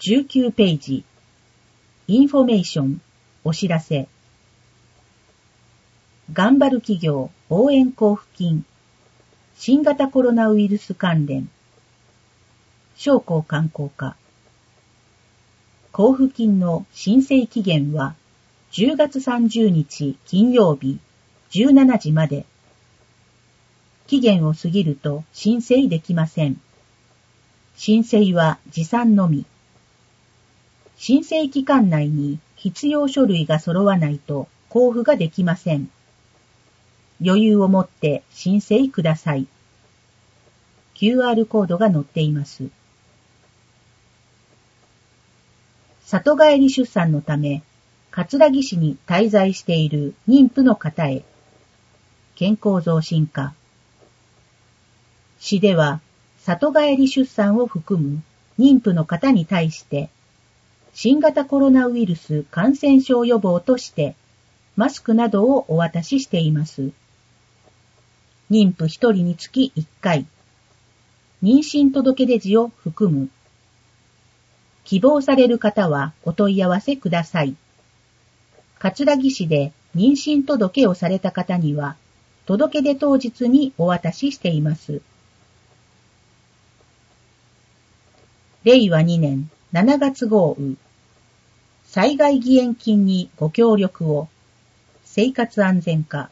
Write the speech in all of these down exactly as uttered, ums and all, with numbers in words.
じゅうきゅうページ。インフォメーション、お知らせ。頑張る企業応援交付金。新型コロナウイルス関連。商工観光課。交付金の申請期限はじゅうがつさんじゅうにち金曜日じゅうしちじまで。期限を過ぎると申請できません。申請は持参のみ。申請期間内に必要書類が揃わないと交付ができません。余裕を持って申請ください。キューアール コードが載っています。里帰り出産のため、葛城市に滞在している妊婦の方へ、健康増進課。市では、里帰り出産を含む妊婦の方に対して、新型コロナウイルス感染症予防として、マスクなどをお渡ししています。妊婦ひとりにつきいっかい、妊娠届出時を含む。希望される方はお問い合わせください。葛城市で妊娠届をされた方には、届出当日にお渡ししています。れいわにねんしちがつ豪雨。災害義援金にご協力を。生活安全課。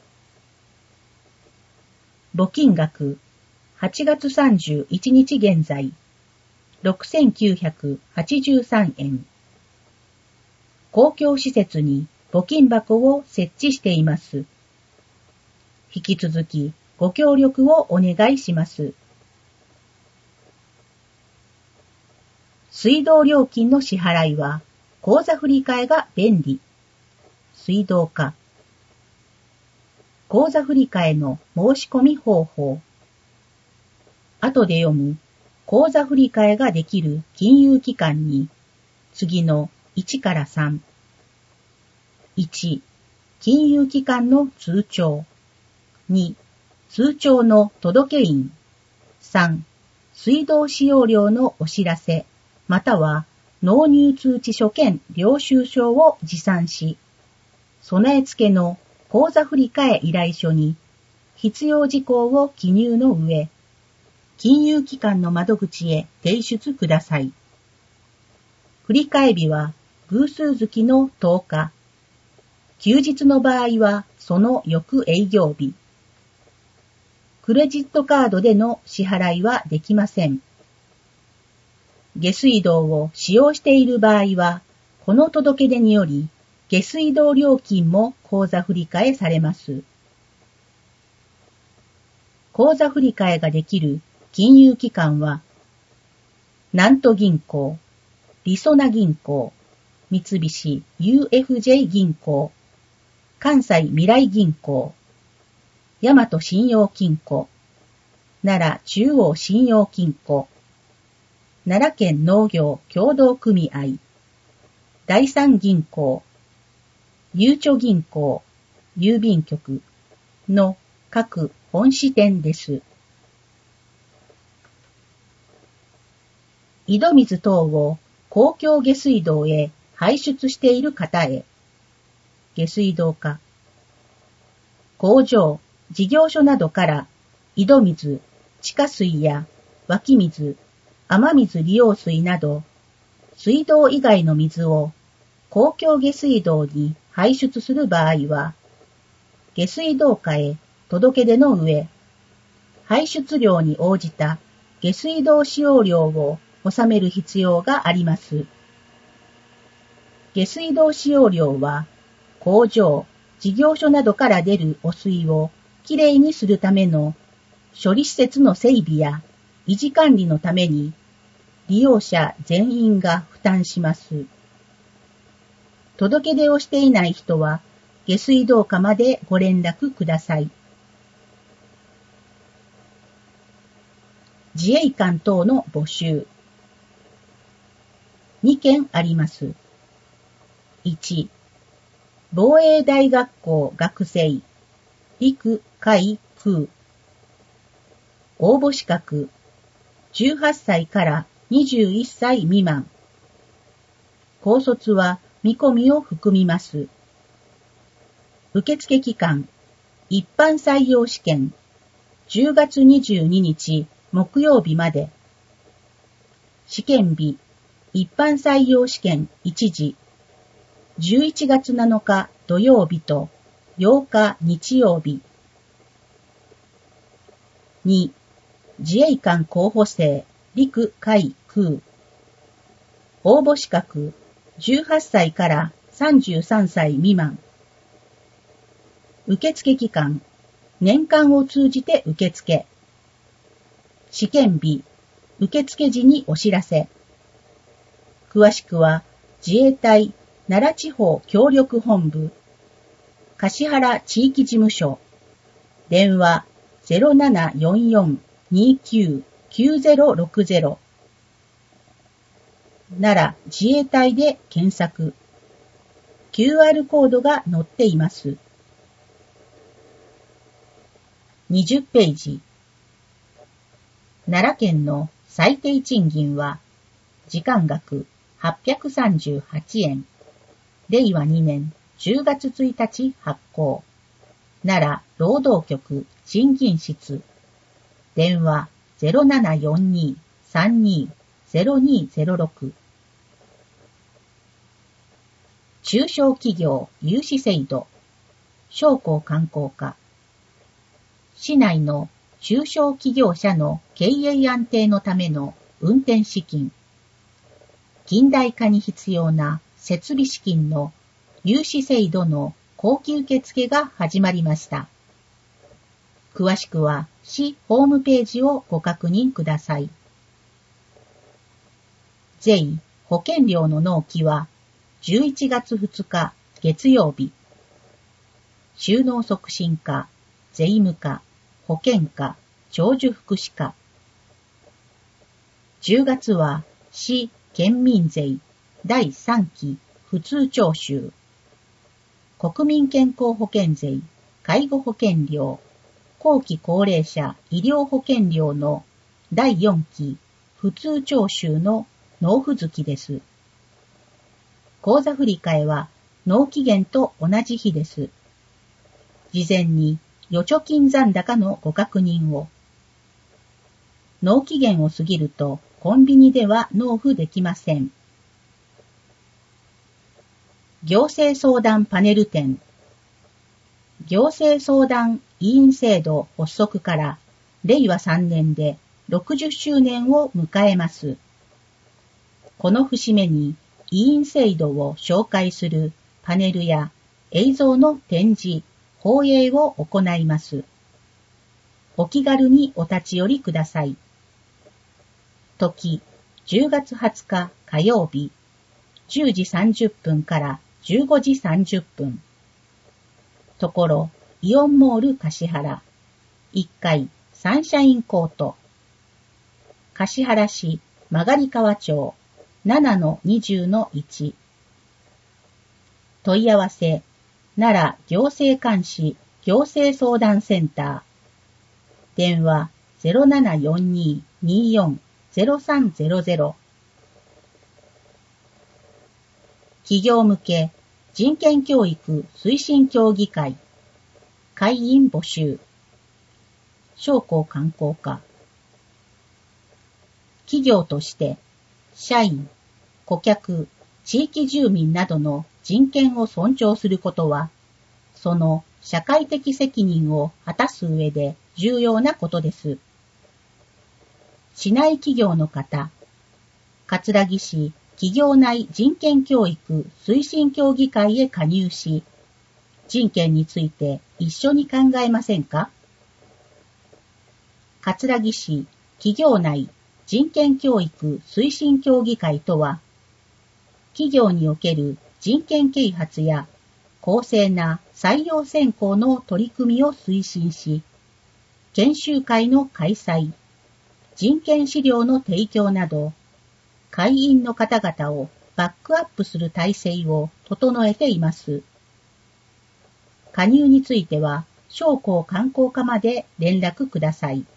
募金額、はちがつさんじゅういちにち現在、ろくせんきゅうひゃくはちじゅうさんえん。公共施設に募金箱を設置しています。引き続きご協力をお願いします。水道料金の支払いは、口座振替が便利。水道課。口座振替の申し込み方法。後で読む、口座振替ができる金融機関に、次のいちからさん。いち、金融機関の通帳。に、通帳の届印。さん、水道使用料のお知らせ。または納入通知書兼領収書を持参し、備え付けの口座振替依頼書に必要事項を記入の上、金融機関の窓口へ提出ください。振替日は偶数月のとおか、休日の場合はその翌営業日。クレジットカードでの支払いはできません。下水道を使用している場合は、この届出により、下水道料金も口座振替されます。口座振替ができる金融機関は、南都銀行、りそな銀行、三菱 ユーエフジェー 銀行、関西未来銀行、大和信用金庫、奈良中央信用金庫、奈良県農業協同組合、第三銀行、ゆうちょ銀行、郵便局の各本支店です。井戸水等を公共下水道へ排出している方へ、下水道課。工場、事業所などから井戸水、地下水や湧き水、雨水利用水など、水道以外の水を公共下水道に排出する場合は、下水道課へ届出の上、排出量に応じた下水道使用料を納める必要があります。下水道使用料は、工場、事業所などから出る汚水をきれいにするための処理施設の整備や維持管理のために利用者全員が負担します。届け出をしていない人は下水道課までご連絡ください。自衛官等の募集。にけんあります。いち、防衛大学校学生、陸海空。応募資格、じゅうはっさいからにじゅういっさい未満。 高卒は見込みを含みます。受付期間、一般採用試験、じゅうがつにじゅうににち木曜日まで。試験日、一般採用試験いちじ、じゅういちがつなのか土曜日とようか日曜日。に、自衛官候補生、陸海空。応募資格、じゅうはっさいからさんじゅうさんさい未満。受付期間、年間を通じて受付。試験日、受付時にお知らせ。詳しくは、自衛隊奈良地方協力本部、橿原地域事務所、電話 ゼロななよんよんにきゅうきゅうゼロろくゼロ、奈良自衛隊で検索。キューアール コードが載っています。にじゅっページ。奈良県の最低賃金は、時間額はっぴゃくさんじゅうはちえん。れいわにねんじゅうがつついたち発行。奈良労働局賃金室。電話 ゼロななよんに さんに ゼロにゼロろく。中小企業融資制度。商工観光課。市内の中小企業者の経営安定のための運転資金。近代化に必要な設備資金の融資制度の後期受付が始まりました。詳しくは市ホームページをご確認ください。税・保険料の納期はじゅういちがつふつか月曜日。就農促進課、税務課、保険課、長寿福祉課。じゅうがつは市県民税だいさんき普通徴収。国民健康保険税、介護保険料、後期高齢者医療保険料のだいよんき普通徴収の納付月です。口座振替は納期限と同じ日です。事前に預貯金残高のご確認を。納期限を過ぎるとコンビニでは納付できません。行政相談パネル展。行政相談委員制度発足かられいわさんねんでろくじゅっしゅうねんを迎えます。この節目に委員制度を紹介するパネルや映像の展示、放映を行います。お気軽にお立ち寄りください。時、じゅうがつはつか火曜日、じゅうじさんじゅっぷんからじゅうごじさんじゅっぷん。ところ、イオンモール橿原、いっかいサンシャインコート。橿原市曲川町 ななのにじゅうのいち。問い合わせ、奈良行政監視行政相談センター。電話 ゼロななよんに にーよん ゼロさんゼロゼロ。企業向け人権教育推進協議会。会員募集。商工観光課。企業として社員、顧客、地域住民などの人権を尊重することは、その社会的責任を果たす上で重要なことです。市内企業の方、葛城市企業内人権教育推進協議会へ加入し、人権について一緒に考えませんか？葛城市企業内人権教育推進協議会とは、企業における人権啓発や公正な採用選考の取り組みを推進し、研修会の開催、人権資料の提供など、会員の方々をバックアップする体制を整えています。加入については、商工観光課まで連絡ください。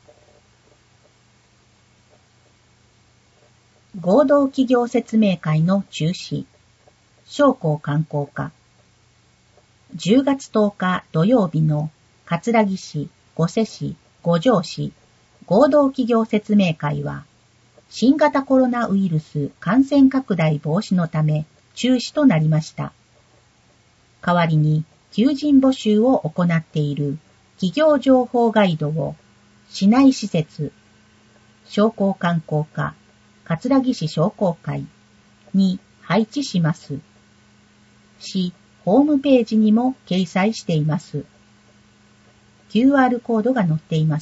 合同企業説明会の中止。 商工観光課。じゅうがつとおか土曜日の葛城市、御所市、五条市合同企業説明会は、新型コロナウイルス感染拡大防止のため中止となりました。代わりに求人募集を行っている企業情報ガイドを市内施設、商工観光課、葛城市商工会に配置します。市ホームページにも掲載しています。キューアール コードが載っています。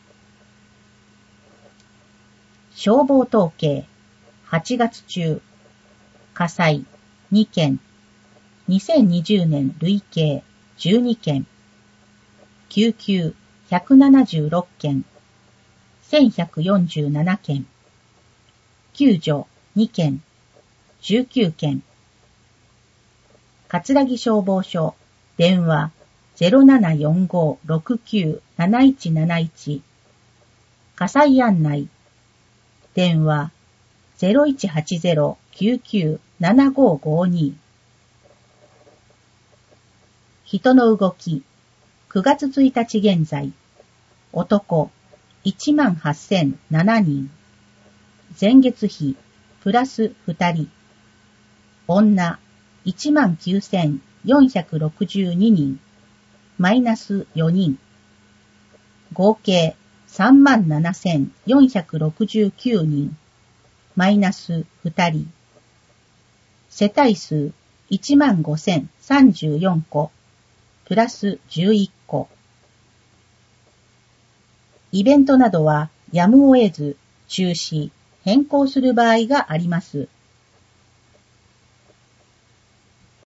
消防統計はちがつ中、火災にけん、にせんにじゅうねん累計じゅうにけん、救急ひゃくななじゅうろっけん、せんひゃくよんじゅうななけん、救助にけん、じゅうきゅうけん、葛城消防署、電話 ゼロななよんご ろくきゅう なないちなないち、火災案内、電話 ゼロいちはちゼロ きゅうきゅう ななごごに。人の動き、くがつついたち現在、男 いちまんはっせんななにん、前月比プラスふたり、女 いちまんきゅうせんよんひゃくろくじゅうににん、マイナスよにん、合計さんまんななせんよんひゃくろくじゅうきゅうにん、マイナスふたり、世帯数 いちまんごせんさんじゅうよんこ、プラスじゅういっこ。イベントなどはやむを得ず中止、変更する場合があります。